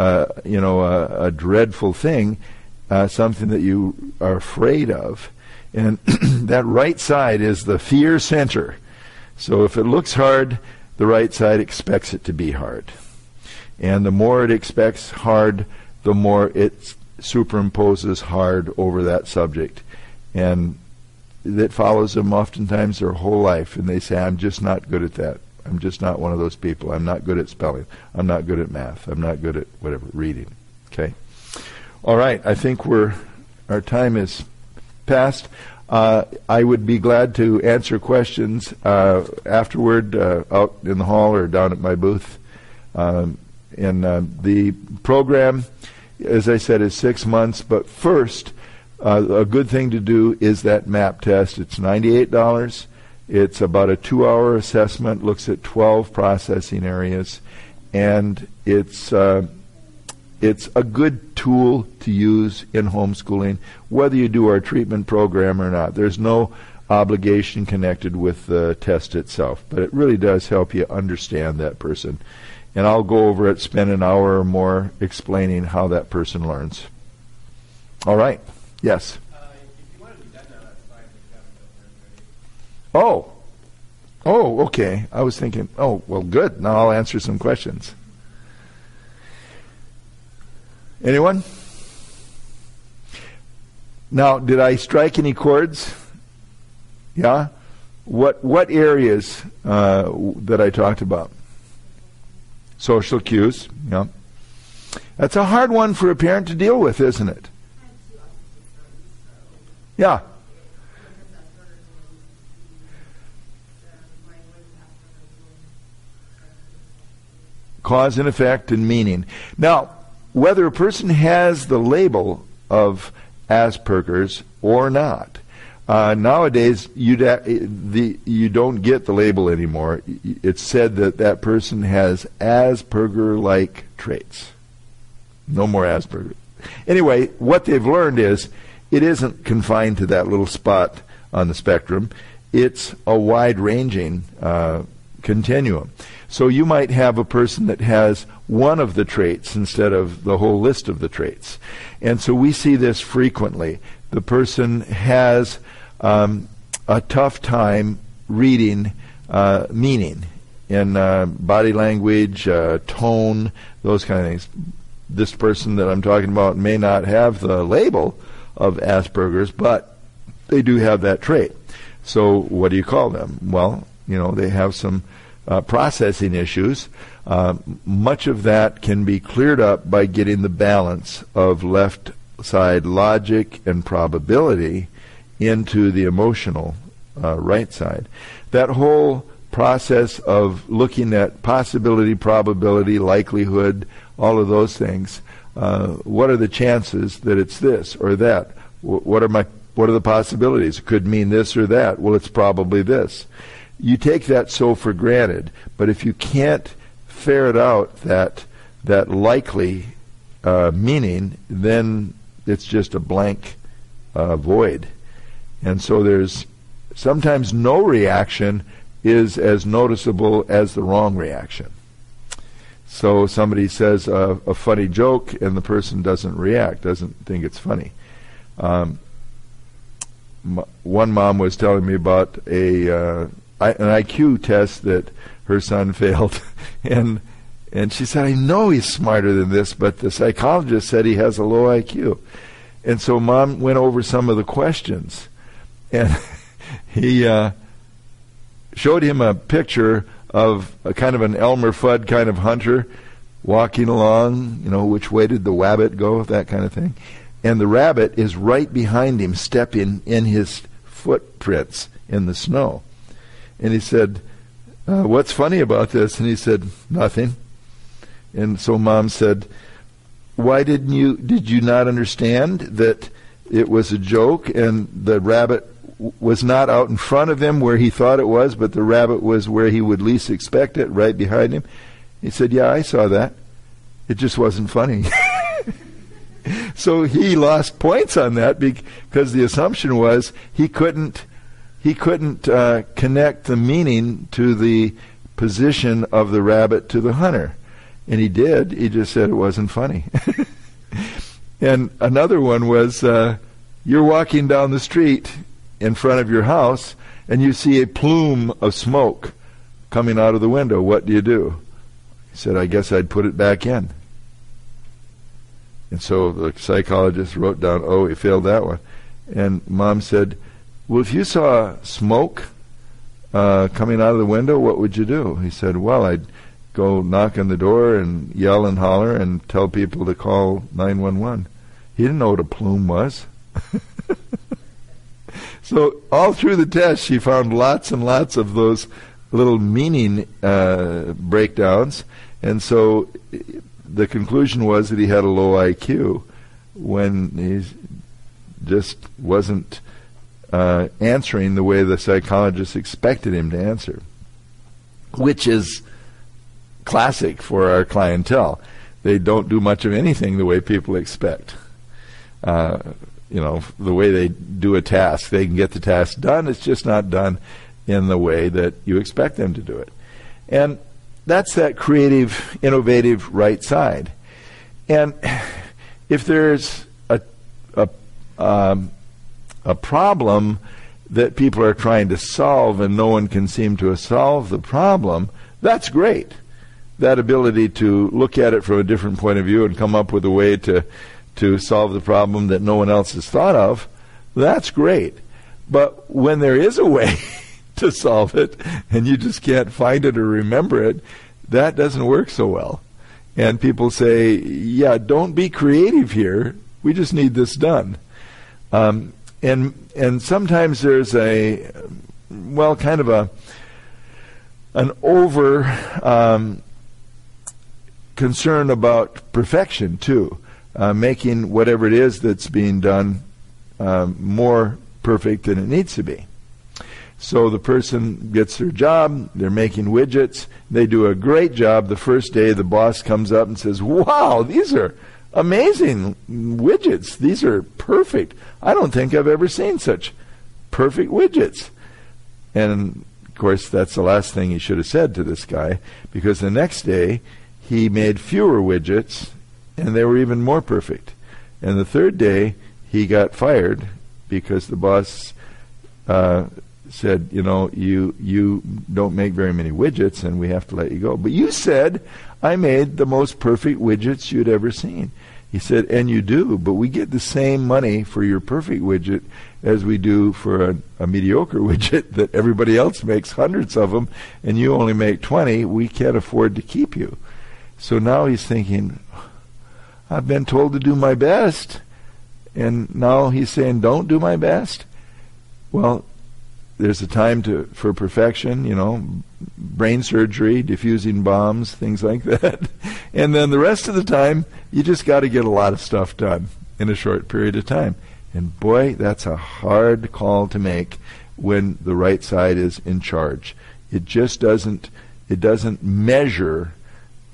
a dreadful thing, something that you are afraid of. And that right side is the fear center. So if it looks hard, the right side expects it to be hard. And the more it expects hard, the more it superimposes hard over that subject. And that follows them oftentimes their whole life. And they say, "I'm just not good at that. I'm just not one of those people. I'm not good at spelling. I'm not good at math. I'm not good at whatever, reading." Okay? All right. I think our time is past. I would be glad to answer questions afterward out in the hall or down at my booth. And the program, as I said, is 6 months. But first, a good thing to do is that MAP test. It's $98. It's about a 2-hour assessment, looks at 12 processing areas. And it's a good tool to use in homeschooling, whether you do our treatment program or not. There's no obligation connected with the test itself, but it really does help you understand that person. And I'll go over it, spend an hour or more explaining how that person learns. All right. Yes? If you want to be done now, that's fine. Oh, okay. I was thinking, well, good. Now I'll answer some questions. Anyone? Now, did I strike any chords? Yeah? What areas that I talked about? Social cues. Yeah. That's a hard one for a parent to deal with, isn't it? Yeah. Cause and effect and meaning. Now, whether a person has the label of Asperger's or not, nowadays you don't get the label anymore. It's said that person has Asperger-like traits. No more Asperger. Anyway, what they've learned is it isn't confined to that little spot on the spectrum. It's a wide-ranging continuum. So you might have a person that has one of the traits instead of the whole list of the traits. And so we see this frequently. The person has a tough time reading meaning in body language, tone, those kind of things. This person that I'm talking about may not have the label of Asperger's, but they do have that trait. So what do you call them? Well, they have some processing issues. Much of that can be cleared up by getting the balance of left side logic and probability into the emotional right side. That whole process of looking at possibility, probability, likelihood, all of those things. What are the chances that it's this or that? What are the possibilities? It could mean this or that. Well, it's probably this. You take that so for granted, but if you can't ferret out that likely meaning, then it's just a blank void. And so there's sometimes no reaction is as noticeable as the wrong reaction. So somebody says a funny joke and the person doesn't react, doesn't think it's funny. One mom was telling me about an IQ test that her son failed, and she said, I know he's smarter than this, but the psychologist said he has a low IQ. And so Mom went over some of the questions, and he showed him a picture of a kind of an Elmer Fudd kind of hunter walking along, which way did the wabbit go, that kind of thing. And the rabbit is right behind him, stepping in his footprints in the snow. And he said, what's funny about this? And he said, nothing. And so Mom said, why did you not understand that it was a joke and the rabbit was not out in front of him where he thought it was, but the rabbit was where he would least expect it, right behind him? He said, yeah, I saw that. It just wasn't funny. So he lost points on that because the assumption was he couldn't connect the meaning to the position of the rabbit to the hunter. And he did. He just said it wasn't funny. And another one was, you're walking down the street in front of your house and you see a plume of smoke coming out of the window. What do? He said, I guess I'd put it back in. And so the psychologist wrote down, oh, he failed that one. And Mom said, well, if you saw smoke coming out of the window, what would you do? He said, well, I'd go knock on the door and yell and holler and tell people to call 911. He didn't know what a plume was. So all through the test, she found lots and lots of those little meaning breakdowns. And so the conclusion was that he had a low IQ when he just wasn't answering the way the psychologist expected him to answer, which is classic for our clientele. They don't do much of anything the way people expect. The way they do a task, they can get the task done. It's just not done in the way that you expect them to do it. And that's that creative, innovative right side. And if there's a problem that people are trying to solve and no one can seem to solve the problem, that's great. That ability to look at it from a different point of view and come up with a way to solve the problem that no one else has thought of, that's great. But when there is a way to solve it and you just can't find it or remember it, that doesn't work so well. And people say, yeah, don't be creative here. We just need this done. And sometimes there's kind of an over concern about perfection too, making whatever it is that's being done more perfect than it needs to be. So the person gets their job, they're making widgets, they do a great job. The first day the boss comes up and says, wow, these are amazing widgets. These are perfect. I don't think I've ever seen such perfect widgets. And of course that's the last thing he should have said to this guy, because the next day he made fewer widgets and they were even more perfect. And the third day he got fired because the boss said, you don't make very many widgets and we have to let you go. But you said I made the most perfect widgets you'd ever seen. He said, and you do, but we get the same money for your perfect widget as we do for a mediocre widget that everybody else makes hundreds of them, and you only make 20. We can't afford to keep you. So now he's thinking, I've been told to do my best, and now he's saying, don't do my best? Well, there's a time for perfection, brain surgery, diffusing bombs, things like that. And then the rest of the time, you just got to get a lot of stuff done in a short period of time. And boy, that's a hard call to make when the right side is in charge. It just doesn't measure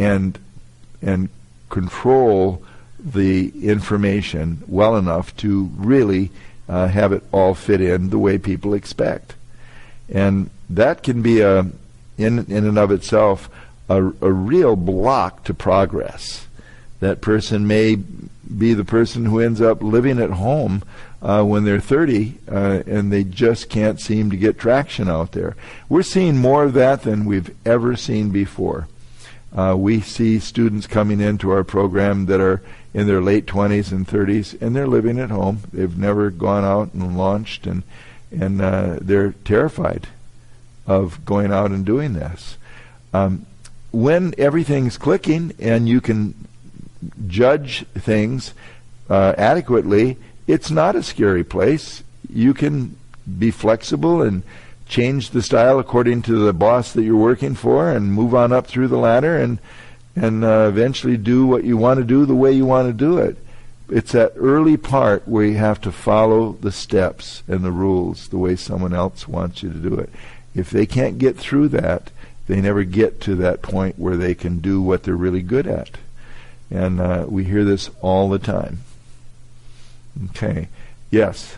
and control the information well enough to really have it all fit in the way people expect. And that can be in and of itself a real block to progress. That person may be the person who ends up living at home when they're 30 and they just can't seem to get traction out there. We're seeing more of that than we've ever seen before. We see students coming into our program that are in their late 20s and 30s, and they're living at home. They've never gone out and launched, and they're terrified of going out and doing this. When everything's clicking and you can judge things adequately, it's not a scary place. You can be flexible and change the style according to the boss that you're working for and move on up through the ladder and eventually do what you want to do the way you want to do it. It's that early part where you have to follow the steps and the rules the way someone else wants you to do it. If they can't get through that, they never get to that point where they can do what they're really good at. And we hear this all the time. Okay. Yes?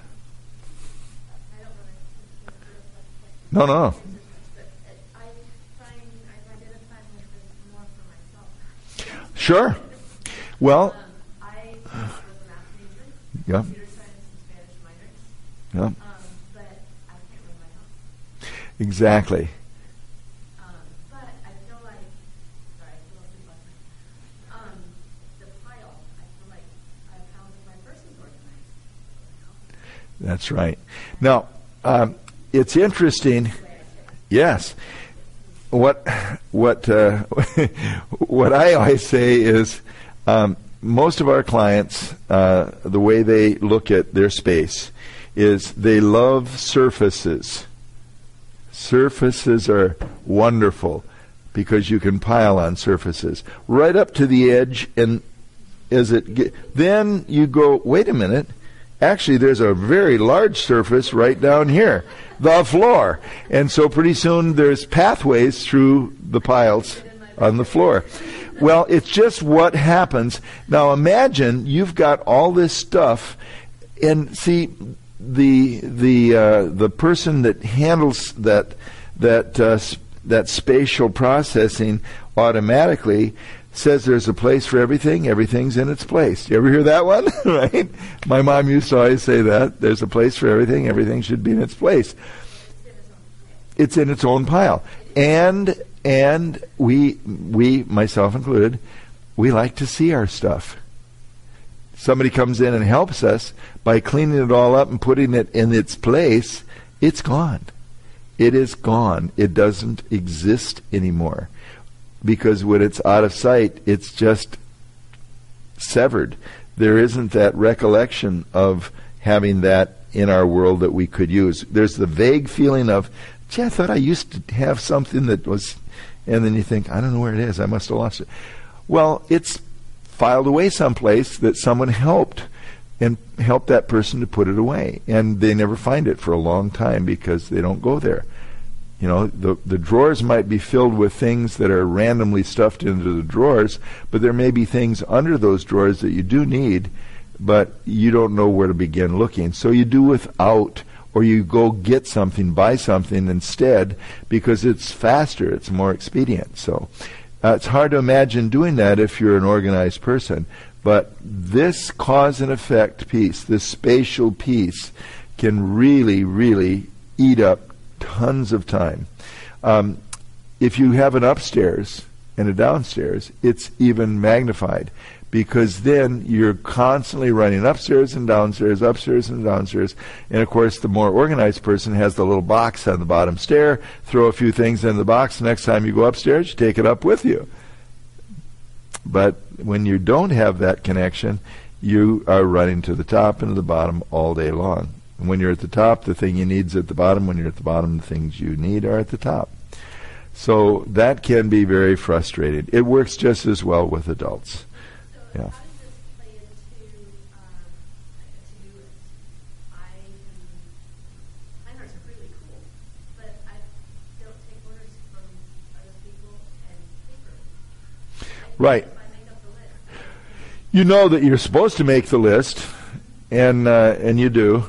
No. I find I identify with this more for myself. Sure. Well, I was a math major, yeah. computer science and Spanish minors, Yeah. but I can't run my house. Exactly. But I feel like, sorry, I feel like the pile, I feel like how my person's organized. That's right. Now, it's interesting. Yes. What what I always say is most of our clients, the way they look at their space is they love surfaces. Surfaces are wonderful because you can pile on surfaces right up to the edge, and then you go, wait a minute. Actually, there's a very large surface right down here, the floor. And so pretty soon there's pathways through the piles on the floor. Well, it's just what happens. Now imagine you've got all this stuff, and see the person that handles that spatial processing automatically says there's a place for everything. Everything's in its place. You ever hear that one? Right? My mom used to always say that. There's a place for everything. Everything should be in its place. It's in its own pile. And we, myself included, we like to see our stuff. Somebody comes in and helps us by cleaning it all up and putting it in its place. It's gone. It is gone. It doesn't exist anymore. Because when it's out of sight, it's just severed. There isn't that recollection of having that in our world that we could use. There's the vague feeling of, gee, I thought I used to have something that was, and then you think, I don't know where it is. I must have lost it. Well, it's filed away someplace that someone helped and helped that person to put it away. And they never find it for a long time because they don't go there. You know, the drawers might be filled with things that are randomly stuffed into the drawers, but there may be things under those drawers that you do need, but you don't know where to begin looking. So you do without, or you go get something, buy something instead, because it's faster, it's more expedient. So it's hard to imagine doing that if you're an organized person. But this cause and effect piece, this spatial piece, can really, really eat up tons of time. If you have an upstairs and a downstairs, it's even magnified, because then you're constantly running upstairs and downstairs, and of course the more organized person has the little box on the bottom stair, throw a few things in the box, next time you go upstairs you take it up with you. But when you don't have that connection, you are running to the top and to the bottom all day long. When you're at the top, the thing you need is at the bottom. When you're at the bottom, the things you need are at the top. So that can be very frustrating. It works just as well with adults. So Yeah. how does this play into to-do list? Planners are really cool, but I don't take orders from other people and paper. Right. If I make up the list. You know that you're supposed to make the list, and you do.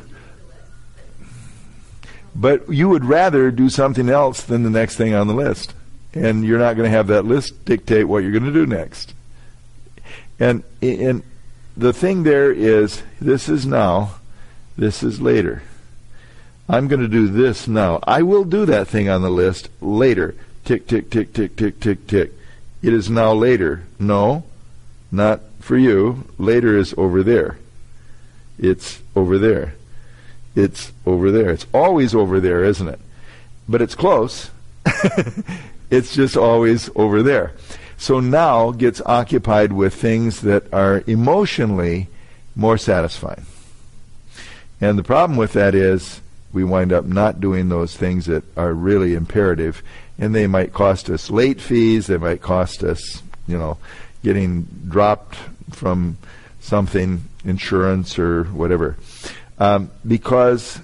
But you would rather do something else than the next thing on the list. And you're not going to have that list dictate what you're going to do next. And the thing there is, this is now, this is later. I'm going to do this now. I will do that thing on the list later. Tick, tick, tick, tick, tick, tick, tick. It is now later. No, not for you. Later is over there. It's over there. It's over there. It's always over there, isn't it? But it's close. It's just always over there. So now gets occupied with things that are emotionally more satisfying. And the problem with that is we wind up not doing those things that are really imperative, and they might cost us late fees, they might cost us, getting dropped from something, insurance or whatever. Because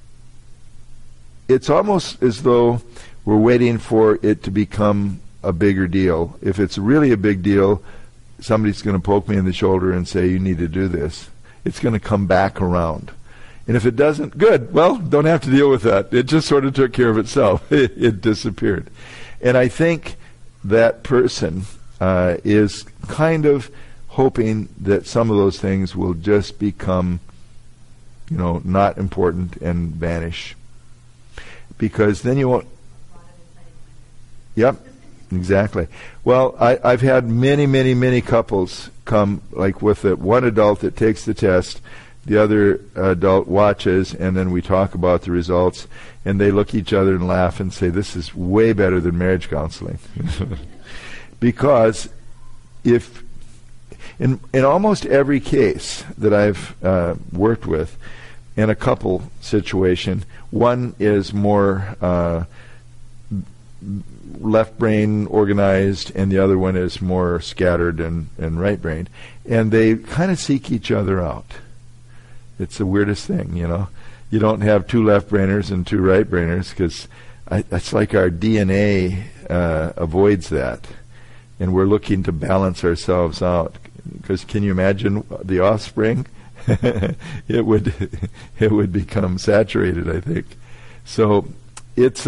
it's almost as though we're waiting for it to become a bigger deal. If it's really a big deal, somebody's going to poke me in the shoulder and say, you need to do this. It's going to come back around. And if it doesn't, good. Well, don't have to deal with that. It just sort of took care of itself. It disappeared. And I think that person is kind of hoping that some of those things will just become, not important and vanish. Because then you won't. Yep, exactly. Well, I've had many, many, many couples come, like with the one adult that takes the test, the other adult watches, and then we talk about the results, and they look at each other and laugh and say, this is way better than marriage counseling. Because if, in almost every case that I've worked with, in a couple situation, one is more left brain organized, and the other one is more scattered and right brained, and they kind of seek each other out. It's the weirdest thing, You don't have two left brainers and two right brainers, because it's like our DNA avoids that, and we're looking to balance ourselves out. Because can you imagine the offspring? it would become saturated, I think. So it's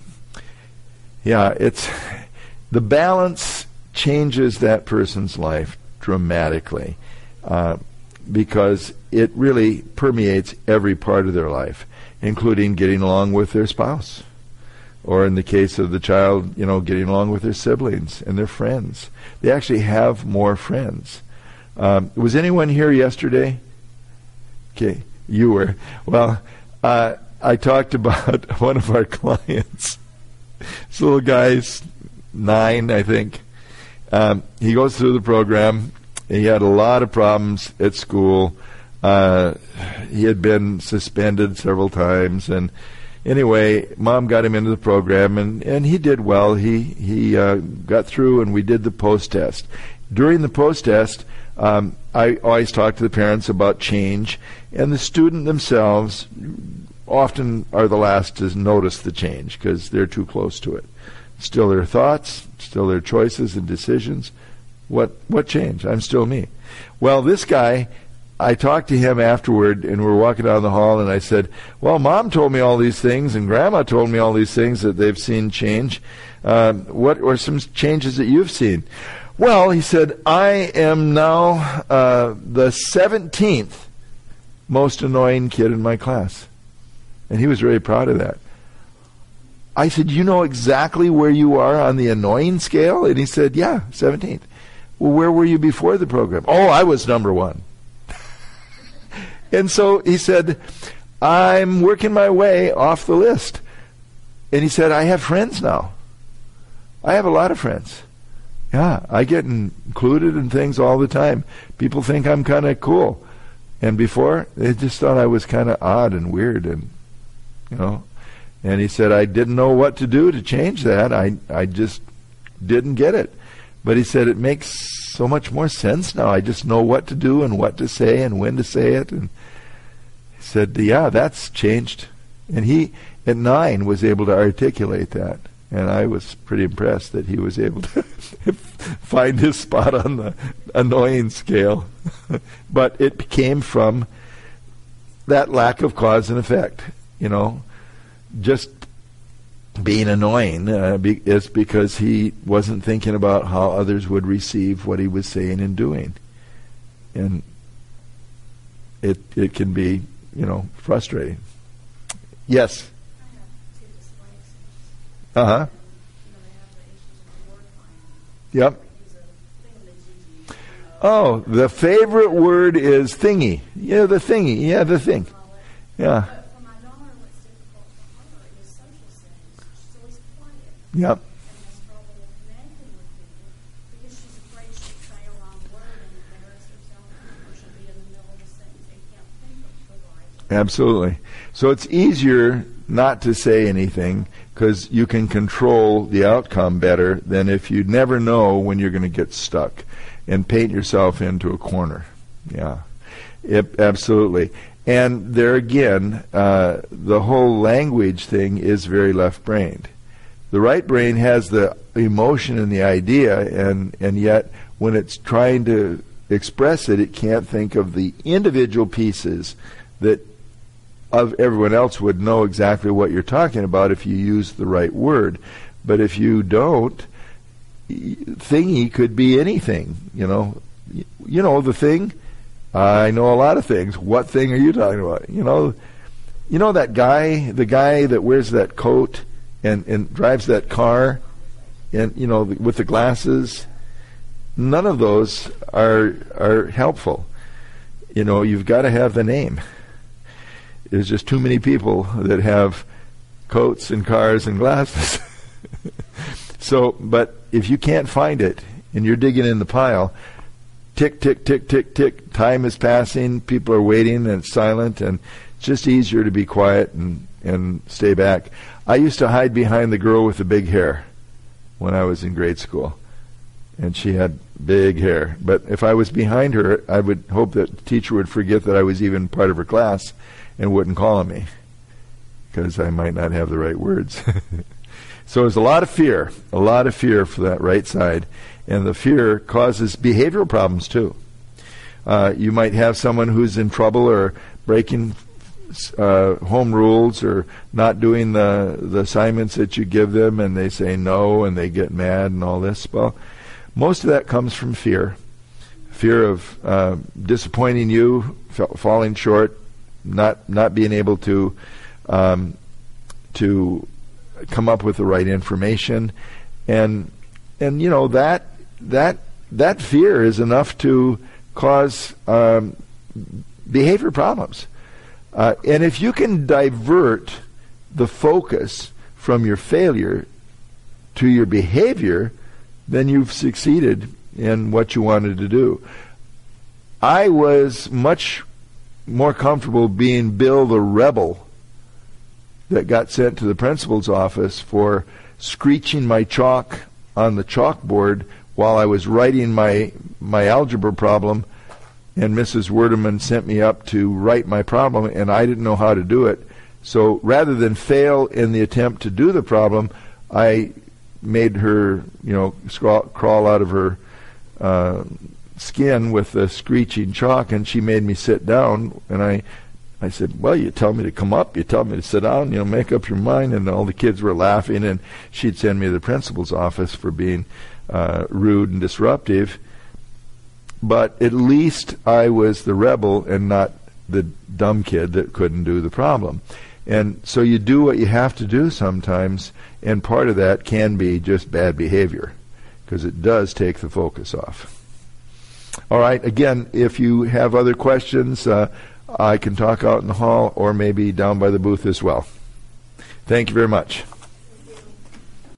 the balance changes that person's life dramatically, because it really permeates every part of their life, including getting along with their spouse, or in the case of the child, getting along with their siblings and their friends. They actually have more friends. Was anyone here yesterday? Okay, you were. Well, I talked about one of our clients. This little guy's 9, I think. He goes through the program. He had a lot of problems at school. He had been suspended several times, and anyway, Mom got him into the program, and he did well. He got through, and we did the post-test. During the post-test, I always talk to the parents about change, and the student themselves often are the last to notice the change because they're too close to it. Still their thoughts, still their choices and decisions. What changed? I'm still me. Well, this guy, I talked to him afterward, and we were walking down the hall, and I said, well, Mom told me all these things, and Grandma told me all these things that they've seen change. What are some changes that you've seen? Well, he said, I am now the 17th most annoying kid in my class. And he was very proud of that. I said, you know exactly where you are on the annoying scale? And he said, yeah, 17th. Well, where were you before the program? Oh, I was number 1. And so he said, I'm working my way off the list. And he said, I have friends now. I have a lot of friends. Yeah, I get included in things all the time. People think I'm kind of cool. And before, they just thought I was kind of odd and weird, and And he said, I didn't know what to do to change that. I just didn't get it. But he said, it makes so much more sense now. I just know what to do and what to say and when to say it. And he said, yeah, that's changed. And he, at 9, was able to articulate that. And I was pretty impressed that he was able to find his spot on the annoying scale. But it came from that lack of cause and effect. Just being annoying is because he wasn't thinking about how others would receive what he was saying and doing. And it can be, frustrating. Yes? I have two dyslexics. Uh-huh. They have the issues of word finding. Yep. Use a thing that Oh, the favorite word is thingy. Yeah, the thingy. Yeah, the thing. Yeah. But for my daughter, what's difficult for her is social settings. She's always quiet Yep. and has trouble connecting with people because she's afraid she'll say a wrong word and embarrass herself, or she'll be in the middle of a sentence and can't think of the right. Absolutely. So it's easier not to say anything because you can control the outcome better than if you never know when you're going to get stuck and paint yourself into a corner. Yeah. Absolutely. And there again, the whole language thing is very left-brained. The right brain has the emotion and the idea, and yet when it's trying to express it, it can't think of the individual pieces that of everyone else would know exactly what you're talking about if you use the right word. But if you don't, thingy could be anything. The thing. I know a lot of things. What thing are you talking about? That guy, the guy that wears that coat and drives that car, and with the glasses. None of those are helpful. You've got to have the name. There's just too many people that have coats and cars and glasses. But if you can't find it and you're digging in the pile, tick, tick, tick, tick, tick, time is passing, people are waiting, and it's silent, and it's just easier to be quiet and stay back. I used to hide behind the girl with the big hair when I was in grade school, and she had big hair. But if I was behind her, I would hope that the teacher would forget that I was even part of her class and wouldn't call on me because I might not have the right words. So there's a lot of fear for that right side, and the fear causes behavioral problems too. You might have someone who's in trouble or breaking home rules or not doing the assignments that you give them, and they say no and they get mad and all this. Well, most of that comes from fear of disappointing you, falling short, not being able to come up with the right information, and that fear is enough to cause behavior problems. And if you can divert the focus from your failure to your behavior, then you've succeeded in what you wanted to do. I was much more comfortable being Bill the rebel that got sent to the principal's office for screeching my chalk on the chalkboard while I was writing my algebra problem, and Mrs. Werdeman sent me up to write my problem, and I didn't know how to do it. So rather than fail in the attempt to do the problem, I made her, crawl out of her skin with the screeching chalk, and she made me sit down, and I said, well, you tell me to come up, you tell me to sit down, make up your mind. And all the kids were laughing, and she'd send me to the principal's office for being rude and disruptive. But at least I was the rebel and not the dumb kid that couldn't do the problem. And so you do what you have to do sometimes, and part of that can be just bad behavior, because it does take the focus off. All right, again, if you have other questions, I can talk out in the hall or maybe down by the booth as well. Thank you very much.